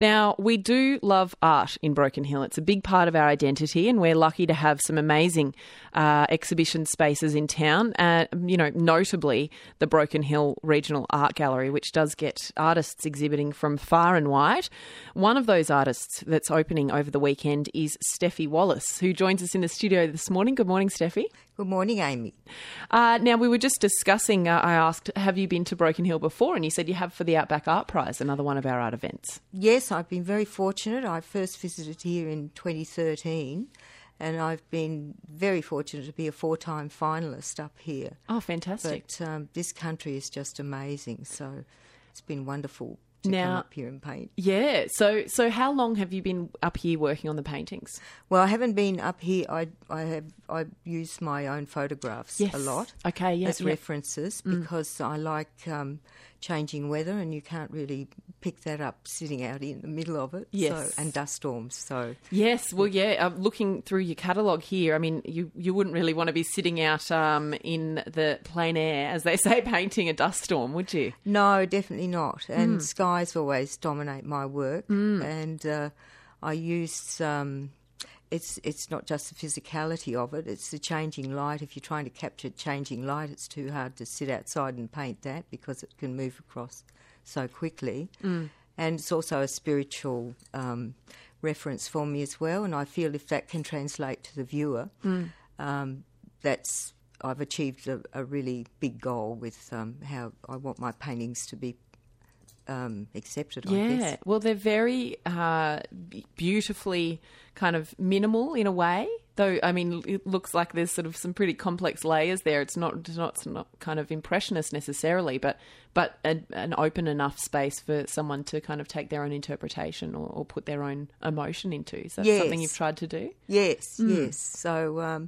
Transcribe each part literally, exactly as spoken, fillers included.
Now, we do love art in Broken Hill. It's a big part of our identity, and we're lucky to have some amazing uh, exhibition spaces in town. Uh, you know, notably the Broken Hill Regional Art Gallery, which does get artists exhibiting from far and wide. One of those artists that's opening over the weekend is Steffi Wallace, who joins us in the studio this morning. Good morning, Steffi. Good morning, Amy. Uh, now, we were just discussing, uh, I asked, have you been to Broken Hill before? And you said you have for the Outback Art Prize, another one of our art events. Yes, I've been very fortunate. I first visited here in twenty thirteen, and I've been very fortunate to be a four-time finalist up here. Oh, fantastic. But um, this country is just amazing, so it's been wonderful to now, come up here and paint. Yeah, so so how long have you been up here working on the paintings? Well, I haven't been up here. I I have I use my own photographs yes. a lot. Okay, yeah, as yeah. references mm. because I like um, changing weather, and you can't really pick that up sitting out in the middle of it. Yes, so, and dust storms. So yes, well, yeah. Uh, looking through your catalogue here, I mean, you you wouldn't really want to be sitting out um, in the plein air, as they say, painting a dust storm, would you? No, definitely not. And mm. skies always dominate my work, mm. and uh, I use. Um, It's it's not just the physicality of it, it's the changing light. If you're trying to capture changing light, it's too hard to sit outside and paint that because it can move across so quickly. Mm. And it's also a spiritual um, reference for me as well, and I feel if that can translate to the viewer, mm. um, that's I've achieved a, a really big goal with um, how I want my paintings to be Um, accepted, yeah. I guess. Well, they're very uh, beautifully kind of minimal in a way, though. I mean, it looks like there's sort of some pretty complex layers there. It's not, it's not, it's not kind of impressionist necessarily, but but a, an open enough space for someone to kind of take their own interpretation or, or put their own emotion into. Is that yes. something you've tried to do? Yes, mm. yes. So um,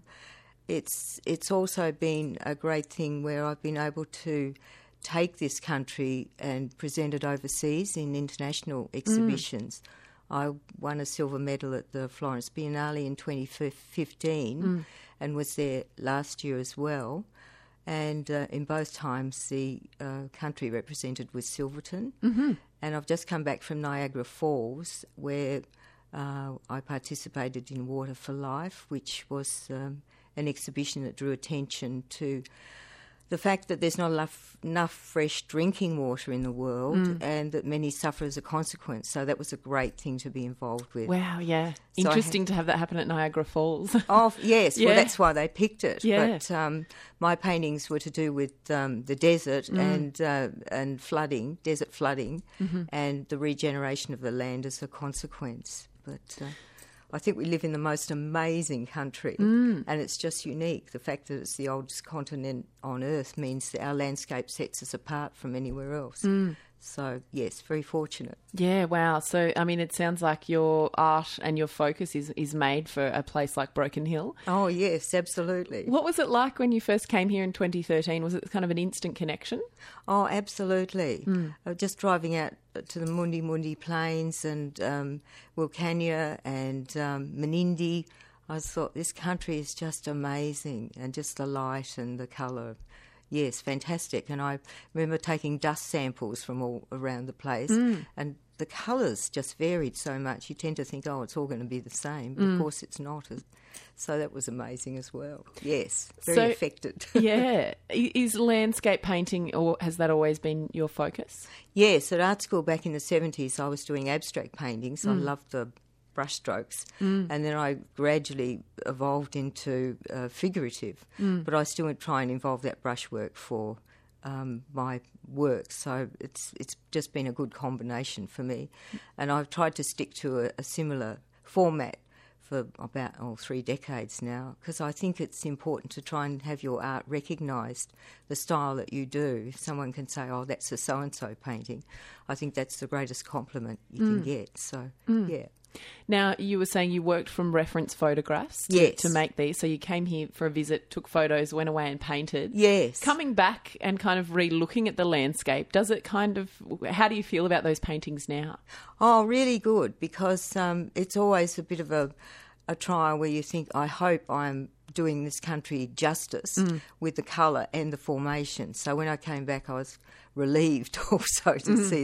it's it's also been a great thing where I've been able to take this country and present it overseas in international exhibitions. Mm. I won a silver medal at the Florence Biennale in twenty fifteen mm. and was there last year as well. And uh, in both times the uh, country represented was Silverton. Mm-hmm. And I've just come back from Niagara Falls where uh, I participated in Water for Life, which was um, an exhibition that drew attention to the fact that there's not enough, enough fresh drinking water in the world mm. and that many suffer as a consequence. So that was a great thing to be involved with. Wow, yeah. So Interesting had, to have that happen at Niagara Falls. Oh, yes. yeah. Well, that's why they picked it. Yeah. But um, my paintings were to do with um, the desert mm. and uh, and flooding, desert flooding, mm-hmm. and the regeneration of the land as a consequence. But Uh, I think we live in the most amazing country mm. and it's just unique. The fact that it's the oldest continent on Earth means that our landscape sets us apart from anywhere else. Mm. So, yes, very fortunate. Yeah, wow. So, I mean, it sounds like your art and your focus is, is made for a place like Broken Hill. Oh, yes, absolutely. What was it like when you first came here in twenty thirteen? Was it kind of an instant connection? Oh, absolutely. Mm. Uh, just driving out to the Mundi Mundi Plains and um, Wilcannia and um, Menindee, I thought this country is just amazing, and just the light and the colour. Yes, fantastic. And I remember taking dust samples from all around the place mm. and the colours just varied so much. You tend to think, oh, it's all going to be the same. But mm. of course it's not. So that was amazing as well. Yes, very so, affected. Yeah. Is landscape painting, or has that always been your focus? Yes, at art school back in the seventies I was doing abstract paintings. Mm. I loved the brushstrokes, mm. and then I gradually evolved into uh, figurative, mm. but I still try and involve that brushwork for um, my work, so it's it's just been a good combination for me, and I've tried to stick to a, a similar format for about oh, three decades now, because I think it's important to try and have your art recognised, the style that you do. If someone can say, oh, that's a so-and-so painting, I think that's the greatest compliment you mm. can get, so mm. yeah. Now, you were saying you worked from reference photographs to, yes. to make these. So you came here for a visit, took photos, went away and painted. Yes. Coming back and kind of re-looking at the landscape, does it kind of, how do you feel about those paintings now? Oh, really good, because um, it's always a bit of a, a trial where you think, I hope I'm doing this country justice mm. with the colour and the formation. So when I came back, I was relieved also to mm. see that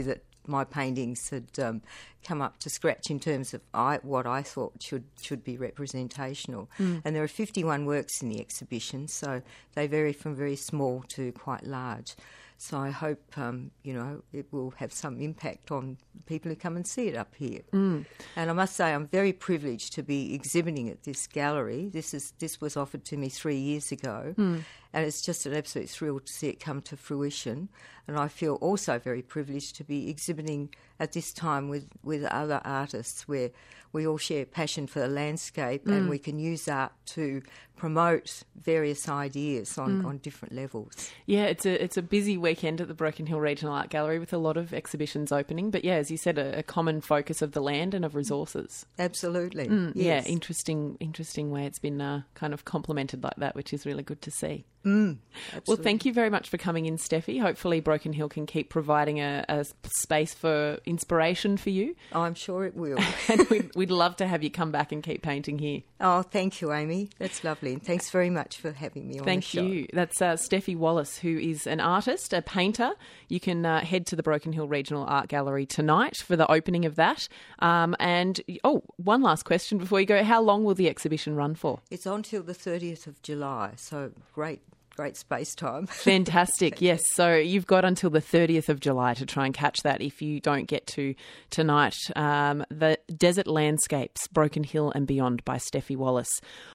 my paintings had um, come up to scratch in terms of I, what I thought should should be representational. Mm. And there are fifty-one works in the exhibition, so they vary from very small to quite large. So I hope, um, you know, it will have some impact on people who come and see it up here. Mm. And I must say I'm very privileged to be exhibiting at this gallery. This is this was offered to me three years ago, mm. and it's just an absolute thrill to see it come to fruition. And I feel also very privileged to be exhibiting at this time with, with other artists where we all share passion for the landscape mm. and we can use art to promote various ideas on, mm. on different levels. Yeah, it's a it's a busy weekend at the Broken Hill Regional Art Gallery with a lot of exhibitions opening. But yeah, as you said, a, a common focus of the land and of resources. Absolutely. Mm, yes. Yeah, interesting, interesting way it's been uh, kind of complemented like that, which is really good to see. Mm, well, thank you very much for coming in, Steffi. Hopefully Broken Hill can keep providing a, a space for inspiration for you. I'm sure it will. And we'd, we'd love to have you come back and keep painting here. Oh, thank you, Amy. That's lovely. And thanks very much for having me on thank the show. Thank you. That's uh, Steffi Wallace, who is an artist, a painter. You can uh, head to the Broken Hill Regional Art Gallery tonight for the opening of that. Um, and, oh, one last question before you go. How long will the exhibition run for? It's on till the thirtieth of July, so great. Great space time. Fantastic, yes. So you've got until the thirtieth of July to try and catch that if you don't get to tonight. Um, the Desert Landscapes, Broken Hill and Beyond by Steffi Wallace.